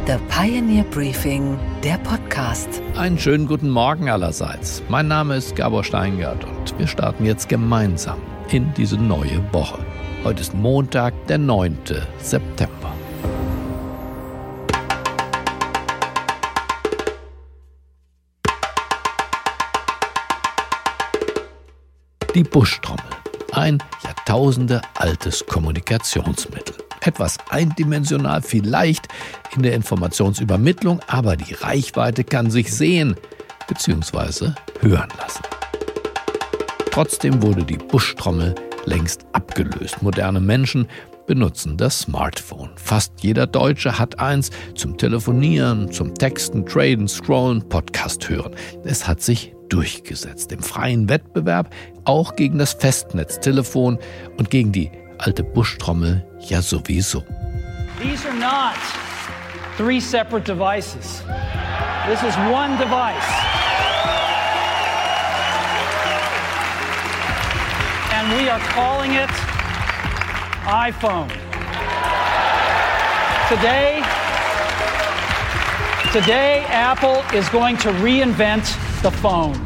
The Pioneer Briefing, der Podcast. Einen schönen guten Morgen allerseits. Mein Name ist Gabor Steingart und wir starten jetzt gemeinsam in diese neue Woche. Heute ist Montag, der 9. September. Die Buschtrommel, ein jahrtausendealtes Kommunikationsmittel. Etwas eindimensional vielleicht in der Informationsübermittlung, aber die Reichweite kann sich sehen bzw. hören lassen. Trotzdem wurde die Buschtrommel längst abgelöst. Moderne Menschen benutzen das Smartphone. Fast jeder Deutsche hat eins zum Telefonieren, zum Texten, Traden, Scrollen, Podcast hören. Es hat sich durchgesetzt im freien Wettbewerb, auch gegen das Festnetztelefon und gegen die alte Buschtrommel ja sowieso. These are not three separate devices. This is one device. And we are calling it iPhone. Today Apple is going to reinvent the phone.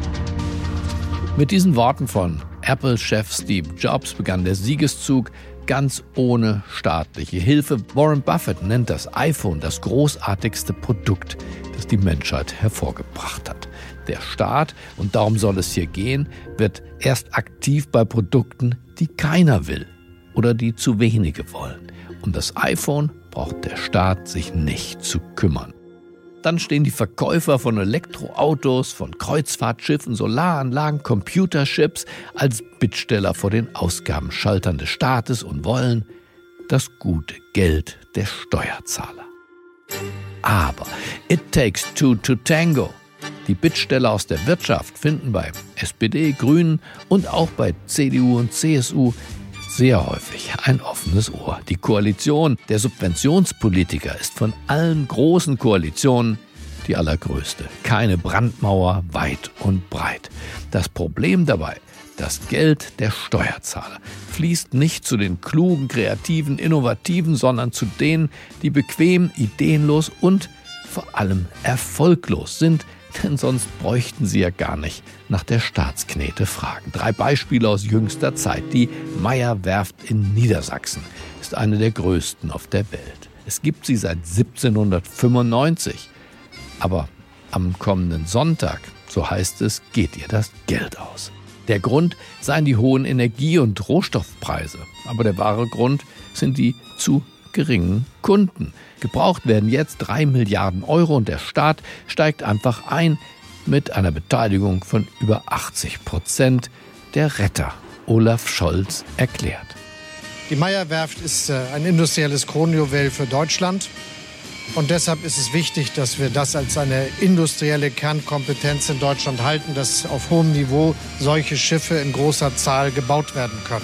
Mit diesen Worten von Apple-Chef Steve Jobs begann der Siegeszug ganz ohne staatliche Hilfe. Warren Buffett nennt das iPhone das großartigste Produkt, das die Menschheit hervorgebracht hat. Der Staat, und darum soll es hier gehen, wird erst aktiv bei Produkten, die keiner will oder die zu wenige wollen. Um das iPhone braucht der Staat sich nicht zu kümmern. Dann stehen die Verkäufer von Elektroautos, von Kreuzfahrtschiffen, Solaranlagen, Computerchips als Bittsteller vor den Ausgabenschaltern des Staates und wollen das gute Geld der Steuerzahler. Aber it takes two to tango. Die Bittsteller aus der Wirtschaft finden bei SPD, Grünen und auch bei CDU und CSU sehr häufig ein offenes Ohr. Die Koalition der Subventionspolitiker ist von allen großen Koalitionen die allergrößte. Keine Brandmauer weit und breit. Das Problem dabei: das Geld der Steuerzahler fließt nicht zu den klugen, kreativen, innovativen, sondern zu denen, die bequem, ideenlos und vor allem erfolglos sind, denn sonst bräuchten sie ja gar nicht nach der Staatsknete fragen. 3 Beispiele aus jüngster Zeit. Die Meyer-Werft in Niedersachsen ist eine der größten auf der Welt. Es gibt sie seit 1795. Aber am kommenden Sonntag, so heißt es, geht ihr das Geld aus. Der Grund seien die hohen Energie- und Rohstoffpreise. Aber der wahre Grund sind die zu geringen Kunden. Gebraucht werden jetzt 3 Milliarden Euro und der Staat steigt einfach ein mit einer Beteiligung von über 80%. Der Retter Olaf Scholz erklärt. Die Meyer-Werft ist ein industrielles Kronjuwel für Deutschland. Und deshalb ist es wichtig, dass wir das als eine industrielle Kernkompetenz in Deutschland halten, dass auf hohem Niveau solche Schiffe in großer Zahl gebaut werden können.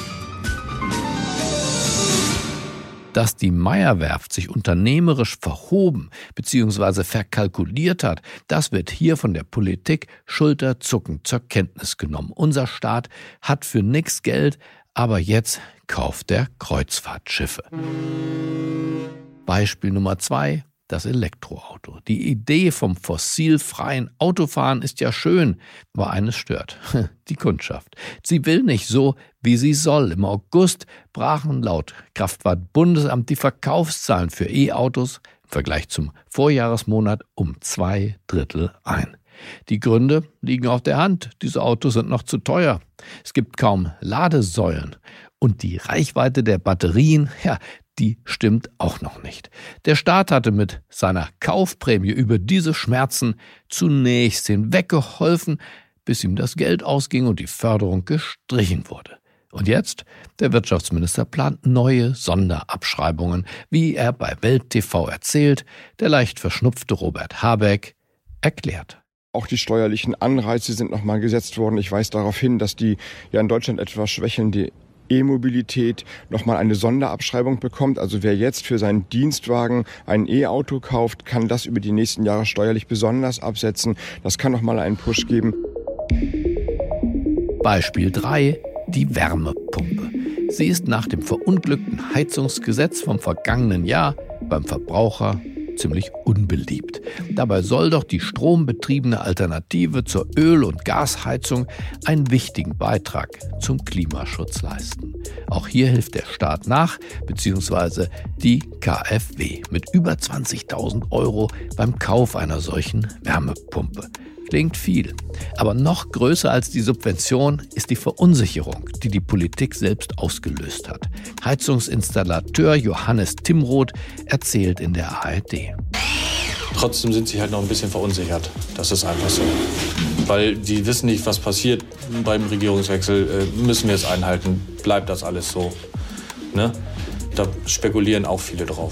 Dass die Meyer-Werft sich unternehmerisch verhoben bzw. verkalkuliert hat, das wird hier von der Politik schulterzuckend zur Kenntnis genommen. Unser Staat hat für nix Geld, aber jetzt kauft er Kreuzfahrtschiffe. Beispiel Nummer 2. Das Elektroauto. Die Idee vom fossilfreien Autofahren ist ja schön, aber eines stört: die Kundschaft. Sie will nicht so, wie sie soll. Im August brachen laut Kraftfahrtbundesamt die Verkaufszahlen für E-Autos im Vergleich zum Vorjahresmonat um 2/3 ein. Die Gründe liegen auf der Hand. Diese Autos sind noch zu teuer. Es gibt kaum Ladesäulen. Und die Reichweite der Batterien, die stimmt auch noch nicht. Der Staat hatte mit seiner Kaufprämie über diese Schmerzen zunächst hinweggeholfen, bis ihm das Geld ausging und die Förderung gestrichen wurde. Und jetzt? Der Wirtschaftsminister plant neue Sonderabschreibungen, wie er bei Welt TV erzählt, der leicht verschnupfte Robert Habeck erklärt. Auch die steuerlichen Anreize sind nochmal gesetzt worden. Ich weise darauf hin, dass die ja in Deutschland etwas schwächelnde E-Mobilität nochmal eine Sonderabschreibung bekommt. Also wer jetzt für seinen Dienstwagen ein E-Auto kauft, kann das über die nächsten Jahre steuerlich besonders absetzen. Das kann nochmal einen Push geben. Beispiel 3. Die Wärmepumpe. Sie ist nach dem verunglückten Heizungsgesetz vom vergangenen Jahr beim Verbraucher ziemlich unbeliebt. Dabei soll doch die strombetriebene Alternative zur Öl- und Gasheizung einen wichtigen Beitrag zum Klimaschutz leisten. Auch hier hilft der Staat nach, beziehungsweise die KfW mit über 20.000 € beim Kauf einer solchen Wärmepumpe. Klingt viel, aber noch größer als die Subvention ist die Verunsicherung, die die Politik selbst ausgelöst hat. Heizungsinstallateur Johannes Timroth erzählt in der ARD. Trotzdem sind sie halt noch ein bisschen verunsichert. Das ist einfach so. Weil die wissen nicht, was passiert beim Regierungswechsel. Müssen wir es einhalten? Bleibt das alles so? Ne? Da spekulieren auch viele drauf.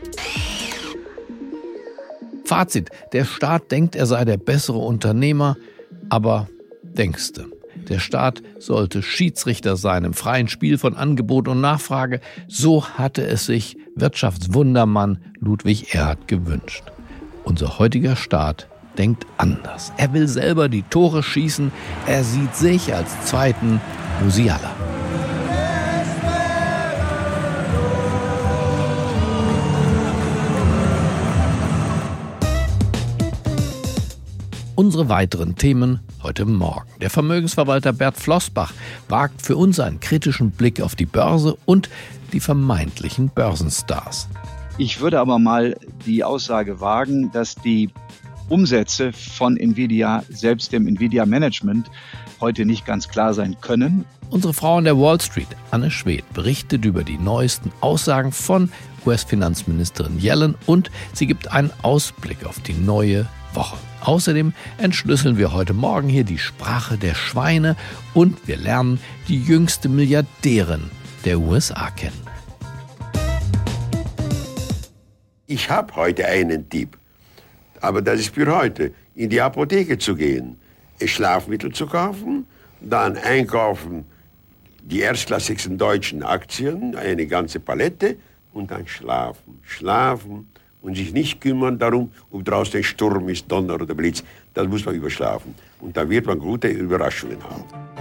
Fazit, der Staat denkt, er sei der bessere Unternehmer, aber denkste. Der Staat sollte Schiedsrichter sein im freien Spiel von Angebot und Nachfrage. So hatte es sich Wirtschaftswundermann Ludwig Erhard gewünscht. Unser heutiger Staat denkt anders. Er will selber die Tore schießen. Er sieht sich als zweiten Musiala. Unsere weiteren Themen heute Morgen. Der Vermögensverwalter Bert Flossbach wagt für uns einen kritischen Blick auf die Börse und die vermeintlichen Börsenstars. Ich würde aber mal die Aussage wagen, dass die Umsätze von Nvidia, selbst dem Nvidia-Management, heute nicht ganz klar sein können. Unsere Frau an der Wall Street, Anne Schwedt, berichtet über die neuesten Aussagen von US-Finanzministerin Yellen und sie gibt einen Ausblick auf die neue Woche. Außerdem entschlüsseln wir heute Morgen hier die Sprache der Schweine und wir lernen die jüngste Milliardärin der USA kennen. Ich habe heute einen Tipp, aber das ist für heute, in die Apotheke zu gehen, Schlafmittel zu kaufen, dann einkaufen die erstklassigsten deutschen Aktien, eine ganze Palette und dann schlafen und sich nicht kümmern darum, ob draußen ein Sturm ist, Donner oder Blitz. Das muss man überschlafen. Und da wird man gute Überraschungen haben.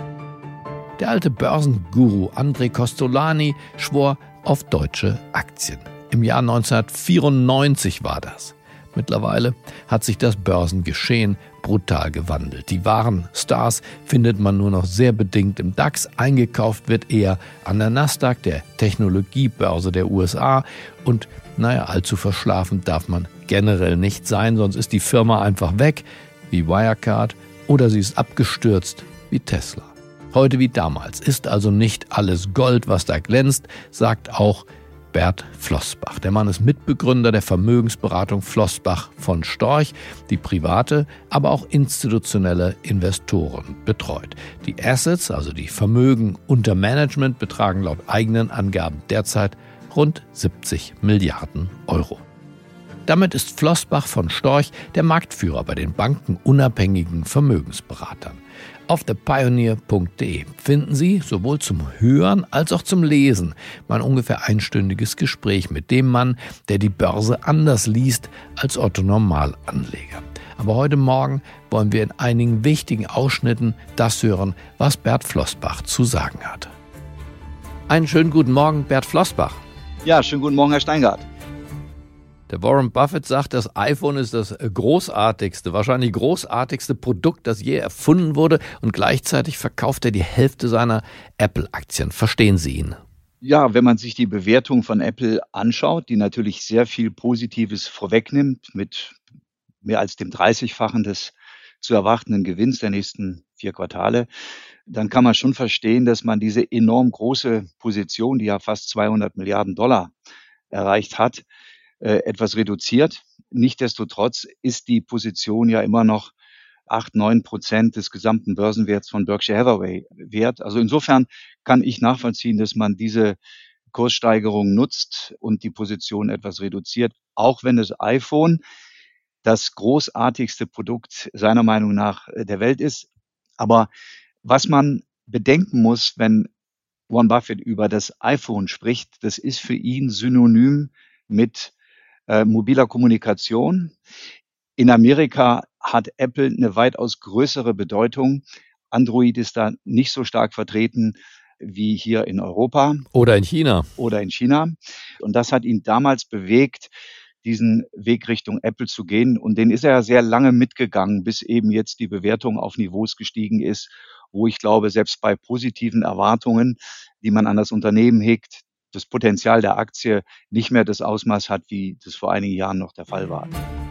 Der alte Börsenguru André Costolani schwor auf deutsche Aktien. Im Jahr 1994 war das. Mittlerweile hat sich das Börsengeschehen brutal gewandelt. Die wahren Stars findet man nur noch sehr bedingt im DAX. Eingekauft wird eher an der Nasdaq, der Technologiebörse der USA. Und allzu verschlafen darf man generell nicht sein, sonst ist die Firma einfach weg, wie Wirecard, oder sie ist abgestürzt, wie Tesla. Heute wie damals ist also nicht alles Gold, was da glänzt, sagt auch Bert Flossbach. Der Mann ist Mitbegründer der Vermögensberatung Flossbach von Storch, die private, aber auch institutionelle Investoren betreut. Die Assets, also die Vermögen unter Management, betragen laut eigenen Angaben derzeit rund 70 Milliarden €. Damit ist Flossbach von Storch der Marktführer bei den bankenunabhängigen Vermögensberatern. Auf thepioneer.de finden Sie sowohl zum Hören als auch zum Lesen mein ungefähr einstündiges Gespräch mit dem Mann, der die Börse anders liest als Otto Normalanleger. Aber heute Morgen wollen wir in einigen wichtigen Ausschnitten das hören, was Bert Flossbach zu sagen hat. Einen schönen guten Morgen, Bert Flossbach. Ja, schönen guten Morgen, Herr Steingart. Der Warren Buffett sagt, das iPhone ist das großartigste, wahrscheinlich großartigste Produkt, das je erfunden wurde. Und gleichzeitig verkauft er die Hälfte seiner Apple-Aktien. Verstehen Sie ihn? Ja, wenn man sich die Bewertung von Apple anschaut, die natürlich sehr viel Positives vorwegnimmt, mit mehr als dem 30-fachen des zu erwartenden Gewinns der nächsten 4 Quartale, dann kann man schon verstehen, dass man diese enorm große Position, die ja fast $200 Milliarden erreicht hat, etwas reduziert. Nichtsdestotrotz ist die Position ja immer noch 8-9% des gesamten Börsenwerts von Berkshire Hathaway wert. Also insofern kann ich nachvollziehen, dass man diese Kurssteigerung nutzt und die Position etwas reduziert, auch wenn das iPhone das großartigste Produkt seiner Meinung nach der Welt ist. Aber was man bedenken muss, wenn Warren Buffett über das iPhone spricht, das ist für ihn synonym mit mobiler Kommunikation. In Amerika hat Apple eine weitaus größere Bedeutung. Android ist da nicht so stark vertreten wie hier in Europa. Oder in China. Und das hat ihn damals bewegt, diesen Weg Richtung Apple zu gehen. Und den ist er ja sehr lange mitgegangen, bis eben jetzt die Bewertung auf Niveaus gestiegen ist, wo ich glaube, selbst bei positiven Erwartungen, die man an das Unternehmen hegt, das Potenzial der Aktie nicht mehr das Ausmaß hat, wie das vor einigen Jahren noch der Fall war.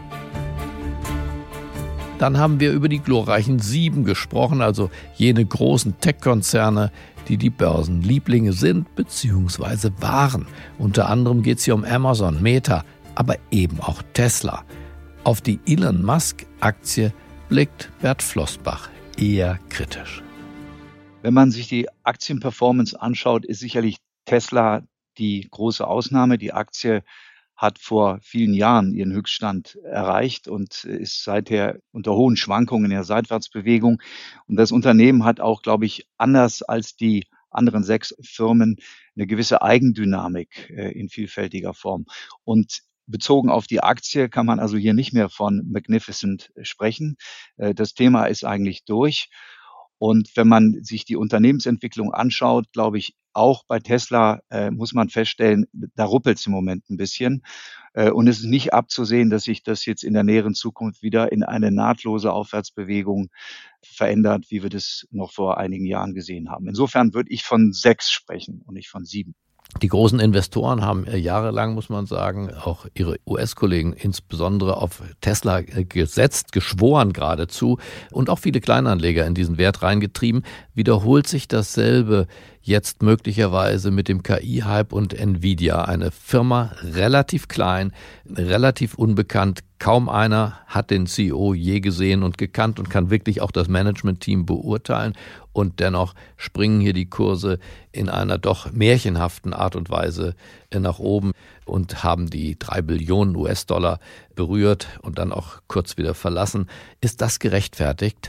Dann haben wir über die glorreichen 7 gesprochen, also jene großen Tech-Konzerne, die die Börsenlieblinge sind bzw. waren. Unter anderem geht es hier um Amazon, Meta, aber eben auch Tesla. Auf die Elon Musk-Aktie blickt Bert Flossbach eher kritisch. Wenn man sich die Aktienperformance anschaut, ist sicherlich Tesla die große Ausnahme. Die Aktie hat vor vielen Jahren ihren Höchststand erreicht und ist seither unter hohen Schwankungen in der Seitwärtsbewegung. Und das Unternehmen hat auch, glaube ich, anders als die anderen 6 Firmen eine gewisse Eigendynamik in vielfältiger Form. Und bezogen auf die Aktie kann man also hier nicht mehr von Magnificent sprechen. Das Thema ist eigentlich durch. Und wenn man sich die Unternehmensentwicklung anschaut, glaube ich, auch bei Tesla muss man feststellen, da ruppelt es im Moment ein bisschen. Und es ist nicht abzusehen, dass sich das jetzt in der näheren Zukunft wieder in eine nahtlose Aufwärtsbewegung verändert, wie wir das noch vor einigen Jahren gesehen haben. Insofern würde ich von 6 sprechen und nicht von 7. Die großen Investoren haben jahrelang, muss man sagen, auch ihre US-Kollegen insbesondere auf Tesla gesetzt, geschworen geradezu und auch viele Kleinanleger in diesen Wert reingetrieben. Wiederholt sich dasselbe jetzt möglicherweise mit dem KI-Hype und Nvidia? Eine Firma relativ klein, relativ unbekannt. Kaum einer hat den CEO je gesehen und gekannt und kann wirklich auch das Management-Team beurteilen. Und dennoch springen hier die Kurse in einer doch märchenhaften Art und Weise nach oben und haben die 3 Billionen US-Dollar berührt und dann auch kurz wieder verlassen. Ist das gerechtfertigt?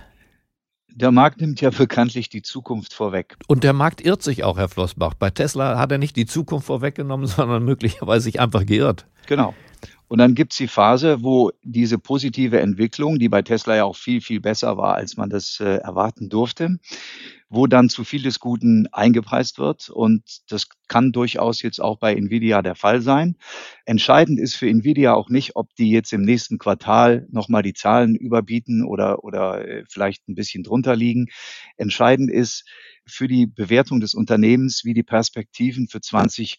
Der Markt nimmt ja bekanntlich die Zukunft vorweg. Und der Markt irrt sich auch, Herr Flossbach. Bei Tesla hat er nicht die Zukunft vorweggenommen, sondern möglicherweise sich einfach geirrt. Genau. Und dann gibt's die Phase, wo diese positive Entwicklung, die bei Tesla ja auch viel, viel besser war, als man das erwarten durfte, wo dann zu viel des Guten eingepreist wird. Und das kann durchaus jetzt auch bei Nvidia der Fall sein. Entscheidend ist für Nvidia auch nicht, ob die jetzt im nächsten Quartal nochmal die Zahlen überbieten oder vielleicht ein bisschen drunter liegen. Entscheidend ist für die Bewertung des Unternehmens, wie die Perspektiven für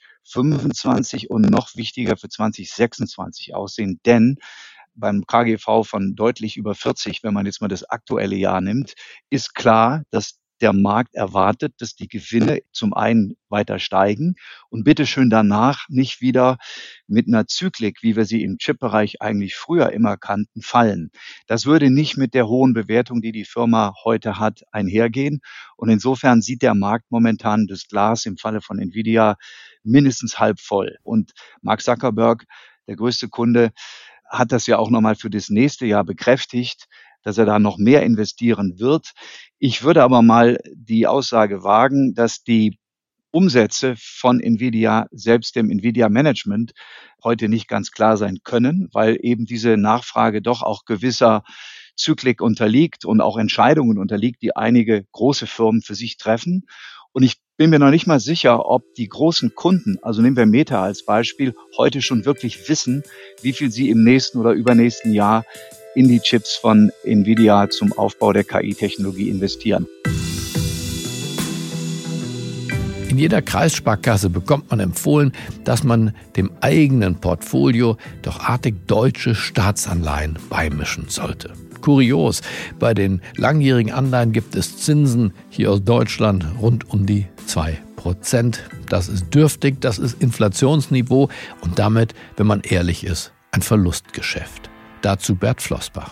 2025 und noch wichtiger für 2026 aussehen. Denn beim KGV von deutlich über 40, wenn man jetzt mal das aktuelle Jahr nimmt, ist klar, dass der Markt erwartet, dass die Gewinne zum einen weiter steigen und bitteschön danach nicht wieder mit einer Zyklik, wie wir sie im Chip-Bereich eigentlich früher immer kannten, fallen. Das würde nicht mit der hohen Bewertung, die die Firma heute hat, einhergehen. Und insofern sieht der Markt momentan das Glas im Falle von Nvidia mindestens halb voll. Und Mark Zuckerberg, der größte Kunde, hat das ja auch nochmal für das nächste Jahr bekräftigt, dass er da noch mehr investieren wird. Ich würde aber mal die Aussage wagen, dass die Umsätze von Nvidia, selbst dem Nvidia-Management, heute nicht ganz klar sein können, weil eben diese Nachfrage doch auch gewisser Zyklik unterliegt und auch Entscheidungen unterliegt, die einige große Firmen für sich treffen. Und ich bin mir noch nicht mal sicher, ob die großen Kunden, also nehmen wir Meta als Beispiel, heute schon wirklich wissen, wie viel sie im nächsten oder übernächsten Jahr in die Chips von Nvidia zum Aufbau der KI-Technologie investieren. In jeder Kreissparkasse bekommt man empfohlen, dass man dem eigenen Portfolio doch artig deutsche Staatsanleihen beimischen sollte. Kurios, bei den langjährigen Anleihen gibt es Zinsen hier aus Deutschland rund um die 2%. Das ist dürftig, das ist Inflationsniveau und damit, wenn man ehrlich ist, ein Verlustgeschäft. Dazu Bert Flossbach.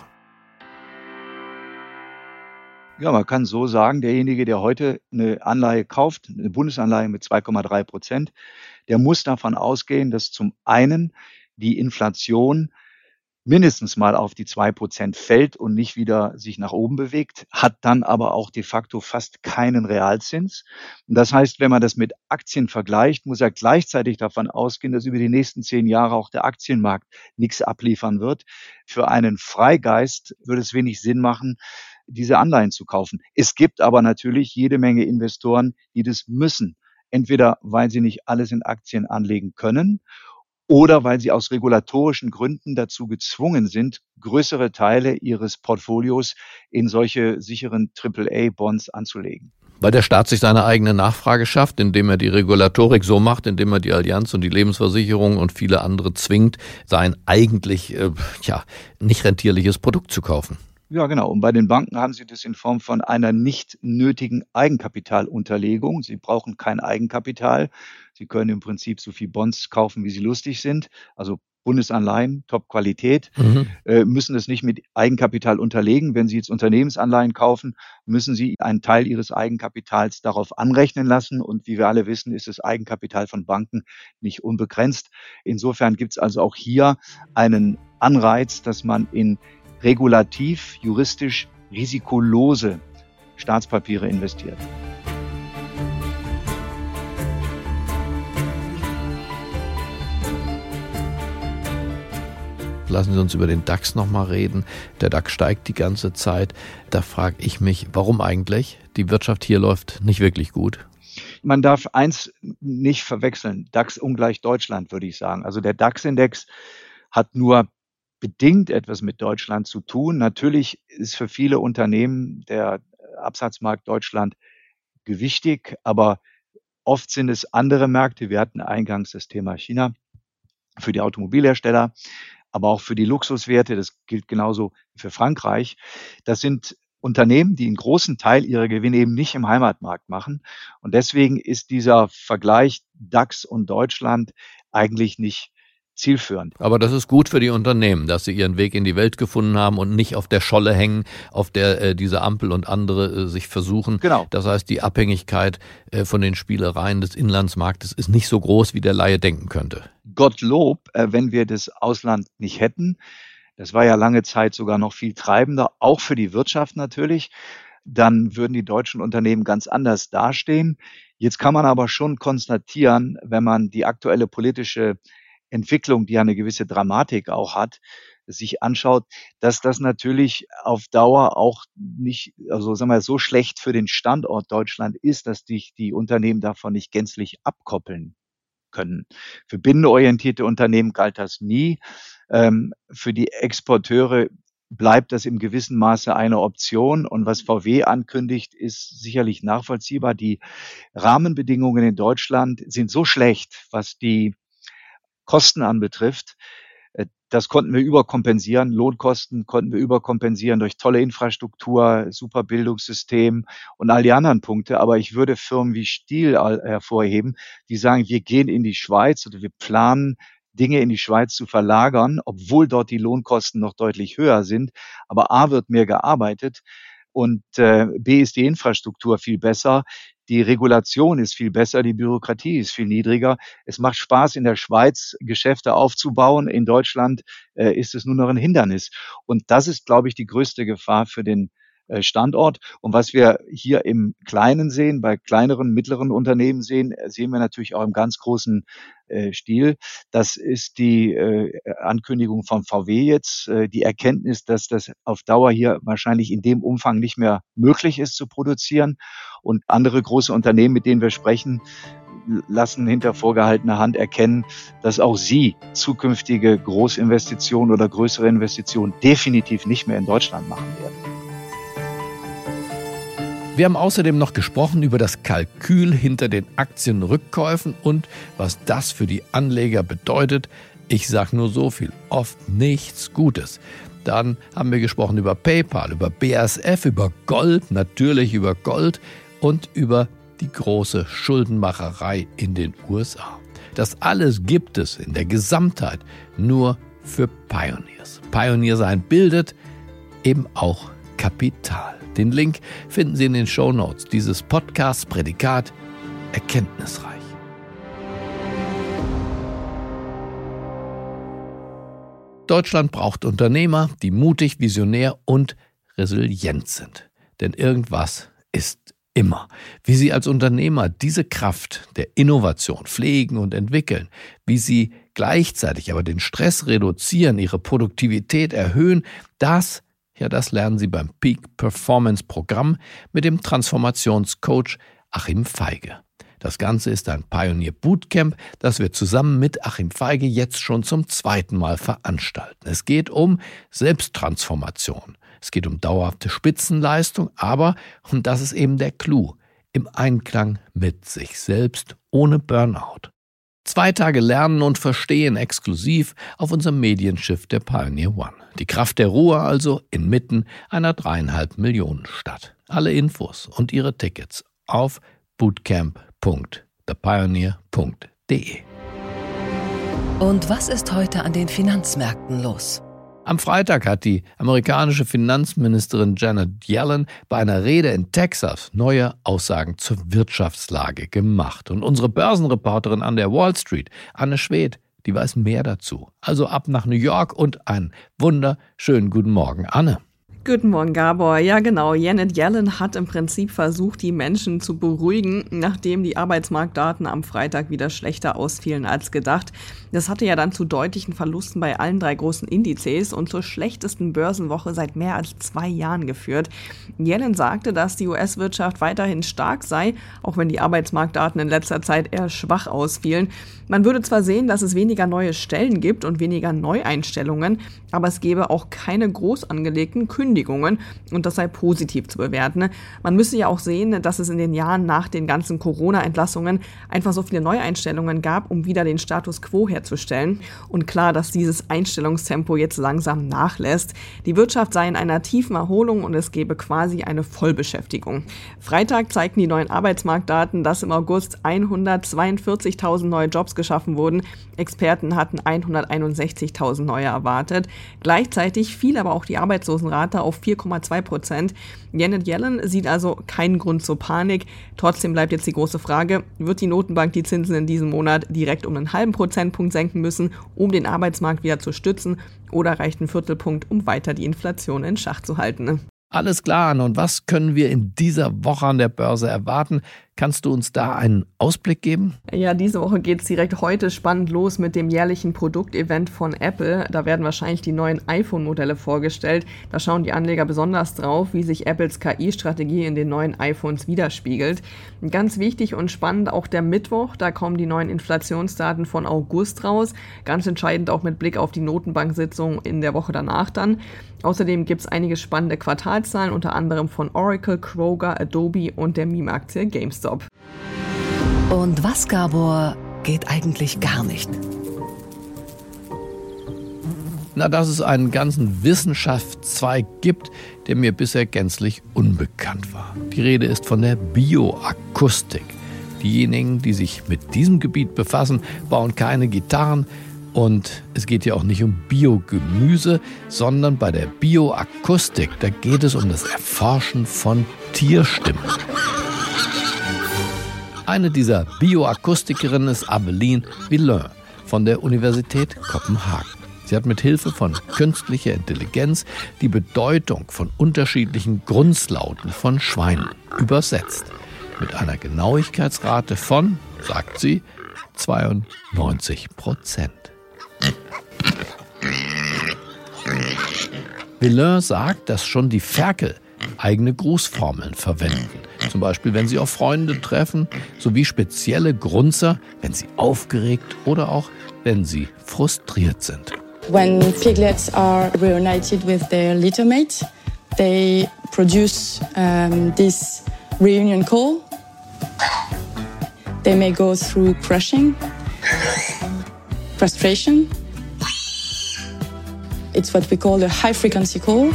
Ja, man kann so sagen, derjenige, der heute eine Anleihe kauft, eine Bundesanleihe mit 2,3%, der muss davon ausgehen, dass zum einen die Inflation mindestens mal auf die 2% fällt und nicht wieder sich nach oben bewegt, hat dann aber auch de facto fast keinen Realzins. Und das heißt, wenn man das mit Aktien vergleicht, muss er gleichzeitig davon ausgehen, dass über die nächsten 10 Jahre auch der Aktienmarkt nichts abliefern wird. Für einen Freigeist würde es wenig Sinn machen, diese Anleihen zu kaufen. Es gibt aber natürlich jede Menge Investoren, die das müssen. Entweder weil sie nicht alles in Aktien anlegen können oder weil sie aus regulatorischen Gründen dazu gezwungen sind, größere Teile ihres Portfolios in solche sicheren AAA-Bonds anzulegen. Weil der Staat sich seine eigene Nachfrage schafft, indem er die Regulatorik so macht, indem er die Allianz und die Lebensversicherung und viele andere zwingt, sein eigentlich nicht rentierliches Produkt zu kaufen. Ja, genau. Und bei den Banken haben sie das in Form von einer nicht nötigen Eigenkapitalunterlegung. Sie brauchen kein Eigenkapital. Sie können im Prinzip so viel Bonds kaufen, wie sie lustig sind. Also Bundesanleihen, Top-Qualität, müssen es nicht mit Eigenkapital unterlegen. Wenn Sie jetzt Unternehmensanleihen kaufen, müssen Sie einen Teil Ihres Eigenkapitals darauf anrechnen lassen. Und wie wir alle wissen, ist das Eigenkapital von Banken nicht unbegrenzt. Insofern gibt es also auch hier einen Anreiz, dass man in regulativ, juristisch risikolose Staatspapiere investiert. Lassen Sie uns über den DAX nochmal reden. Der DAX steigt die ganze Zeit. Da frage ich mich, warum eigentlich? Die Wirtschaft hier läuft nicht wirklich gut. Man darf eins nicht verwechseln. DAX ungleich Deutschland, würde ich sagen. Also der DAX-Index hat nur bedingt etwas mit Deutschland zu tun. Natürlich ist für viele Unternehmen der Absatzmarkt Deutschland gewichtig, aber oft sind es andere Märkte. Wir hatten eingangs das Thema China für die Automobilhersteller, aber auch für die Luxuswerte. Das gilt genauso für Frankreich. Das sind Unternehmen, die einen großen Teil ihrer Gewinne eben nicht im Heimatmarkt machen. Und deswegen ist dieser Vergleich DAX und Deutschland eigentlich nicht zielführend. Aber das ist gut für die Unternehmen, dass sie ihren Weg in die Welt gefunden haben und nicht auf der Scholle hängen, auf der diese Ampel und andere sich versuchen. Genau. Das heißt, die Abhängigkeit von den Spielereien des Inlandsmarktes ist nicht so groß, wie der Laie denken könnte. Gottlob, wenn wir das Ausland nicht hätten, das war ja lange Zeit sogar noch viel treibender, auch für die Wirtschaft natürlich, dann würden die deutschen Unternehmen ganz anders dastehen. Jetzt kann man aber schon konstatieren, wenn man die aktuelle politische Entwicklung, die ja eine gewisse Dramatik auch hat, sich anschaut, dass das natürlich auf Dauer auch nicht, also sagen wir so schlecht für den Standort Deutschland ist, dass die Unternehmen davon nicht gänzlich abkoppeln können. Für binnenorientierte Unternehmen galt das nie. Für die Exporteure bleibt das im gewissen Maße eine Option. Und was VW ankündigt, ist sicherlich nachvollziehbar. Die Rahmenbedingungen in Deutschland sind so schlecht, was die Kosten anbetrifft. Das konnten wir überkompensieren. Lohnkosten konnten wir überkompensieren durch tolle Infrastruktur, super Bildungssystem und all die anderen Punkte. Aber ich würde Firmen wie Stihl hervorheben, die sagen, wir gehen in die Schweiz oder wir planen, Dinge in die Schweiz zu verlagern, obwohl dort die Lohnkosten noch deutlich höher sind. Aber A, wird mehr gearbeitet und B, ist die Infrastruktur viel besser. Die Regulation ist viel besser, die Bürokratie ist viel niedriger. Es macht Spaß, in der Schweiz Geschäfte aufzubauen. In Deutschland ist es nur noch ein Hindernis. Und das ist, glaube ich, die größte Gefahr für den Standort. Und was wir hier im Kleinen sehen, bei kleineren, mittleren Unternehmen sehen wir natürlich auch im ganz großen Stil. Das ist die Ankündigung von VW jetzt, die Erkenntnis, dass das auf Dauer hier wahrscheinlich in dem Umfang nicht mehr möglich ist zu produzieren. Und andere große Unternehmen, mit denen wir sprechen, lassen hinter vorgehaltener Hand erkennen, dass auch sie zukünftige Großinvestitionen oder größere Investitionen definitiv nicht mehr in Deutschland machen werden. Wir haben außerdem noch gesprochen über das Kalkül hinter den Aktienrückkäufen und was das für die Anleger bedeutet. Ich sage nur so viel, oft nichts Gutes. Dann haben wir gesprochen über PayPal, über BASF, über Gold, natürlich über Gold und über die große Schuldenmacherei in den USA. Das alles gibt es in der Gesamtheit nur für Pioneers. Pioneer sein bildet eben auch Kapital. Den Link finden Sie in den Shownotes dieses Podcasts, Prädikat erkenntnisreich. Deutschland braucht Unternehmer, die mutig, visionär und resilient sind. Denn irgendwas ist immer. Wie Sie als Unternehmer diese Kraft der Innovation pflegen und entwickeln, wie Sie gleichzeitig aber den Stress reduzieren, Ihre Produktivität erhöhen, das lernen Sie beim Peak Performance Programm mit dem Transformationscoach Achim Feige. Das Ganze ist ein Pioneer Bootcamp, das wir zusammen mit Achim Feige jetzt schon zum 2. Mal veranstalten. Es geht um Selbsttransformation. Es geht um dauerhafte Spitzenleistung, aber, und das ist eben der Clou, im Einklang mit sich selbst, ohne Burnout. 2 Tage Lernen und Verstehen exklusiv auf unserem Medienschiff der Pioneer One. Die Kraft der Ruhe also inmitten einer 3,5 Millionen Stadt. Alle Infos und ihre Tickets auf bootcamp.thepioneer.de. Und was ist heute an den Finanzmärkten los? Am Freitag hat die amerikanische Finanzministerin Janet Yellen bei einer Rede in Texas neue Aussagen zur Wirtschaftslage gemacht. Und unsere Börsenreporterin an der Wall Street, Anne Schwedt, die weiß mehr dazu. Also ab nach New York und einen wunderschönen guten Morgen, Anne. Guten Morgen, Gabor. Ja, genau. Janet Yellen hat im Prinzip versucht, die Menschen zu beruhigen, nachdem die Arbeitsmarktdaten am Freitag wieder schlechter ausfielen als gedacht. Das hatte ja dann zu deutlichen Verlusten bei allen 3 großen Indizes und zur schlechtesten Börsenwoche seit mehr als 2 Jahren geführt. Yellen sagte, dass die US-Wirtschaft weiterhin stark sei, auch wenn die Arbeitsmarktdaten in letzter Zeit eher schwach ausfielen. Man würde zwar sehen, dass es weniger neue Stellen gibt und weniger Neueinstellungen, aber es gäbe auch keine groß angelegten Kündigungen und das sei positiv zu bewerten. Man müsse ja auch sehen, dass es in den Jahren nach den ganzen Corona-Entlassungen einfach so viele Neueinstellungen gab, um wieder den Status quo herzustellen. Und klar, dass dieses Einstellungstempo jetzt langsam nachlässt. Die Wirtschaft sei in einer tiefen Erholung und es gebe quasi eine Vollbeschäftigung. Freitag zeigten die neuen Arbeitsmarktdaten, dass im August 142.000 neue Jobs geschaffen wurden. Experten hatten 161.000 neue erwartet. Gleichzeitig fiel aber auch die Arbeitslosenrate auf 4,2%. Janet Yellen sieht also keinen Grund zur Panik. Trotzdem bleibt jetzt die große Frage, wird die Notenbank die Zinsen in diesem Monat direkt um einen halben Prozentpunkt senken müssen, um den Arbeitsmarkt wieder zu stützen, oder reicht ein Viertelpunkt, um weiter die Inflation in Schach zu halten? Alles klar, Anne. Und was können wir in dieser Woche an der Börse erwarten? Kannst du uns da einen Ausblick geben? Ja, diese Woche geht es direkt heute spannend los mit dem jährlichen Produktevent von Apple. Da werden wahrscheinlich die neuen iPhone-Modelle vorgestellt. Da schauen die Anleger besonders drauf, wie sich Apples KI-Strategie in den neuen iPhones widerspiegelt. Ganz wichtig und spannend auch der Mittwoch. Da kommen die neuen Inflationsdaten von August raus. Ganz entscheidend auch mit Blick auf die Notenbank-Sitzung in der Woche danach dann. Außerdem gibt es einige spannende Quartalszahlen, unter anderem von Oracle, Kroger, Adobe und der Meme-Aktie GameStop. Und was, Gabor, geht eigentlich gar nicht? Na, dass es einen ganzen Wissenschaftszweig gibt, der mir bisher gänzlich unbekannt war. Die Rede ist von der Bioakustik. Diejenigen, die sich mit diesem Gebiet befassen, bauen keine Gitarren. Und es geht ja auch nicht um Biogemüse, sondern bei der Bioakustik, da geht es um das Erforschen von Tierstimmen. Eine dieser Bioakustikerinnen ist Aveline Villain von der Universität Kopenhagen. Sie hat mit Hilfe von künstlicher Intelligenz die Bedeutung von unterschiedlichen Grunzlauten von Schweinen übersetzt. Mit einer Genauigkeitsrate von, sagt sie, 92%. Villain sagt, dass schon die Ferkel eigene Grußformeln verwenden. Zum Beispiel, wenn sie auf Freunde treffen, sowie spezielle Grunzer, wenn sie aufgeregt oder auch, wenn sie frustriert sind. When piglets are reunited with their litter mate, they produce this reunion call. They may go through crushing, frustration. It's what we call a high-frequency call.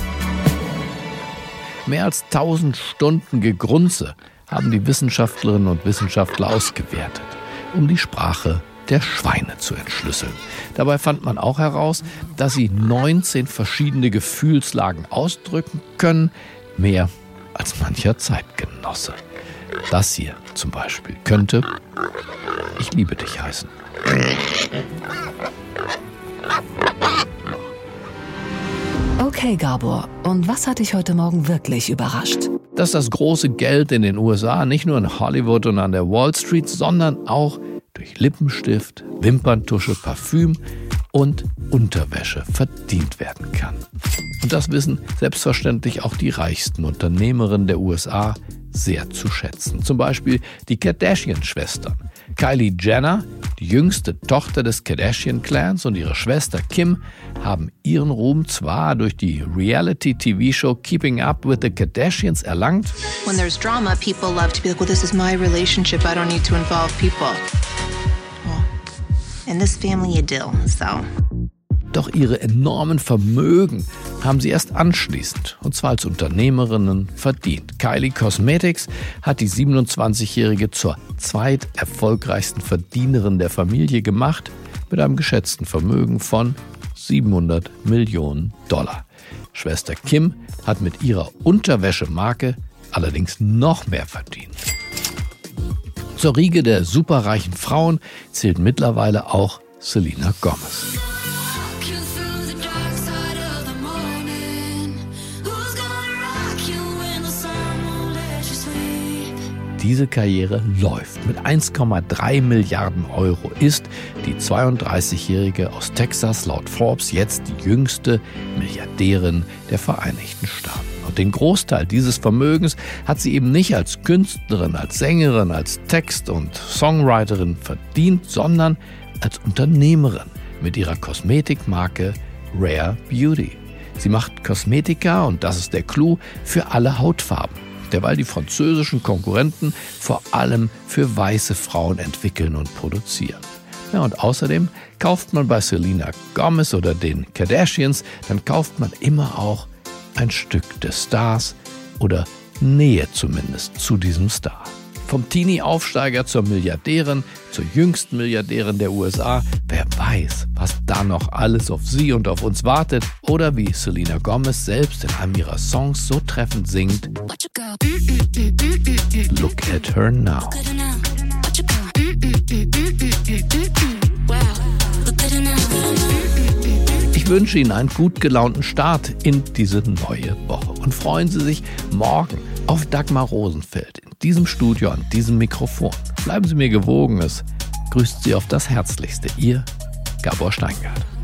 Mehr als 1000 Stunden Gegrunze haben die Wissenschaftlerinnen und Wissenschaftler ausgewertet, um die Sprache der Schweine zu entschlüsseln. Dabei fand man auch heraus, dass sie 19 verschiedene Gefühlslagen ausdrücken können, mehr als mancher Zeitgenosse. Das hier zum Beispiel könnte "Ich liebe dich" heißen. Okay, Gabor, und was hat dich heute Morgen wirklich überrascht? Dass das große Geld in den USA nicht nur in Hollywood und an der Wall Street, sondern auch durch Lippenstift, Wimperntusche, Parfüm und Unterwäsche verdient werden kann. Und das wissen selbstverständlich auch die reichsten Unternehmerinnen der USA, sehr zu schätzen. Zum Beispiel die Kardashian-Schwestern. Kylie Jenner, die jüngste Tochter des Kardashian-Clans, und ihre Schwester Kim haben ihren Ruhm zwar durch die Reality-TV-Show Keeping Up with the Kardashians erlangt. When there's drama, people love to be like, well, this is my relationship, I don't need to involve people. Well, in this family you do, so... Doch ihre enormen Vermögen haben sie erst anschließend, und zwar als Unternehmerinnen, verdient. Kylie Cosmetics hat die 27-Jährige zur zweiterfolgreichsten Verdienerin der Familie gemacht, mit einem geschätzten Vermögen von $700 Millionen. Schwester Kim hat mit ihrer Unterwäschemarke allerdings noch mehr verdient. Zur Riege der superreichen Frauen zählt mittlerweile auch Selena Gomez. Diese Karriere läuft. Mit 1,3 Milliarden Euro ist die 32-Jährige aus Texas laut Forbes jetzt die jüngste Milliardärin der Vereinigten Staaten. Und den Großteil dieses Vermögens hat sie eben nicht als Künstlerin, als Sängerin, als Text- und Songwriterin verdient, sondern als Unternehmerin mit ihrer Kosmetikmarke Rare Beauty. Sie macht Kosmetika, und das ist der Clou, für alle Hautfarben. Derweil die französischen Konkurrenten vor allem für weiße Frauen entwickeln und produzieren. Ja, und außerdem kauft man bei Selena Gomez oder den Kardashians, dann kauft man immer auch ein Stück des Stars oder Nähe zumindest zu diesem Star. Vom Teenie-Aufsteiger zur Milliardärin, zur jüngsten Milliardärin der USA. Wer weiß, was da noch alles auf sie und auf uns wartet. Oder wie Selena Gomez selbst in einem ihrer Songs so treffend singt: Look at her now. Ich wünsche Ihnen einen gut gelaunten Start in diese neue Woche. Und freuen Sie sich morgen auf Dagmar Rosenfeld in diesem Studio an diesem Mikrofon. Bleiben Sie mir gewogen, es grüßt Sie auf das Herzlichste. Ihr Gabor Steingart.